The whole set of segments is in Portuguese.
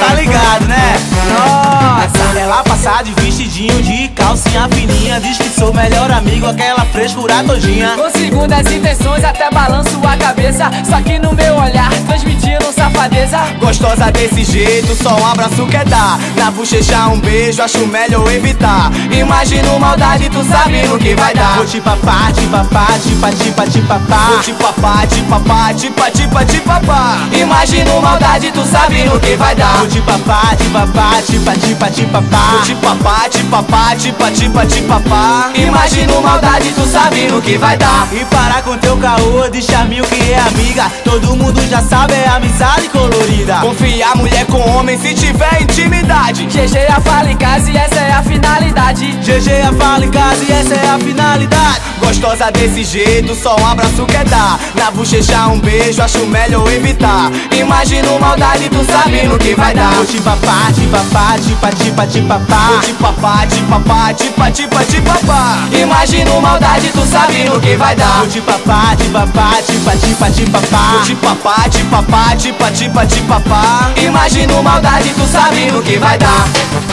tá ligado, né? Nossa, ela passa de vestidinho, de calcinha fininha, diz que sou melhor amigo, aquela frescura todinha. Com segundas intenções até balanço a cabeça, só que no meu olhar transmitindo safadeza. Gostosa desse jeito, só um abraço quer dar. Na bochecha um beijo, acho melhor evitar. Imagino maldade, tu sabe no que vai dar. Vou te papar, te papar, te papar, te papar. Vou te papar, te papar, te papar, te papar. Imagino maldade, tu sabe no que vai dar. Vou te papar, te papar, te papar, te papar. Vou te papar, te papar, te papar, te papar. Imagino maldade, tu sabe no que vai dar. E parar com teu caô de charminho que é amiga. Todo mundo já sabe, é amizade colorida. Confiar mulher com homem se tiver intimidade. GG a fala em casa e essa é a finalidade. GG a fala em casa e essa é a finalidade. Gostosa desse jeito, só um abraço quer dar. Na bochecha um beijo, acho melhor evitar. Imagino maldade, tu sabe no que vai dar. Vou te papar, te papar, te papar, te papar. Vou te papar, te papar, te papar, te papar. Imagino maldade, tu sabe no que vai dar. Vou te papar, te papar, te papar, te papar. Vou te papar, te papar, te papar, te papar. Imagino maldade, tu sabe no que vai dar.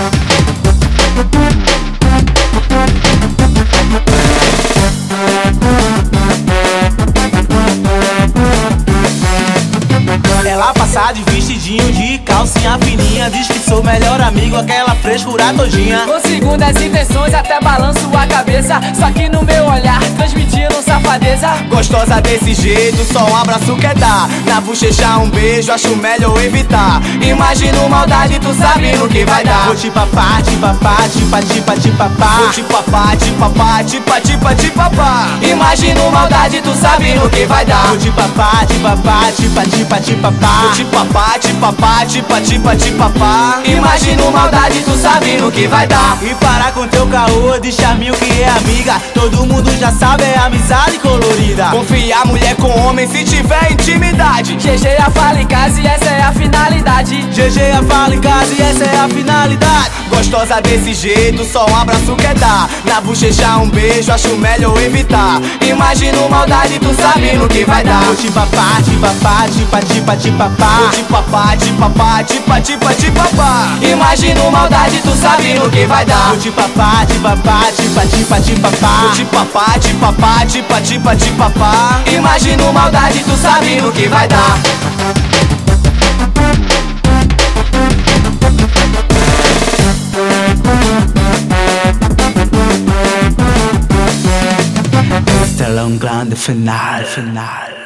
Ela passa de vestidinho, de calcinha fininha, diz que sou melhor amigo, aquela frescura todinha. Com segundas intenções até balanço a cabeça, só que no meu olhar transmitindo safadeza. Gostosa desse jeito, só um abraço quer dar. Na bochecha um beijo, acho melhor evitar. Imagino maldade, tu sabe no que vai dar. Vou te papar, te papar, te papar, te papar. Vou te papar, te papar, te papar, te papar. Imagino maldade, tu sabe no que vai dar. Vou te papar, te papar, te papar, te papar. Vou te papar, te papar, te papar, te papar. Imagino maldade, tu sabe no que vai dar. E parar com teu caô de charminho que é amiga. Todo mundo já sabe, é amizade colorida. Confiar mulher com homem se tiver intimidade. GG a fala em casa e essa é a finalidade. GG a fala em casa e essa é a finalidade. Gostosa desse jeito, só um abraço quer dar. Na bochecha um beijo, acho melhor evitar. Imagino maldade, tu sabe no que vai dar. Vou te papar, te papar, te papar, te papar. Vou te papar, te papar, te papar, te papar. Imagino maldade, tu sabe no que vai dar. Vou te papar, te papar, te papar, te papar. Vou te papar, te papar, te papar, te papar. Imagino maldade, tu sabe no que vai dar. Este é um grande final.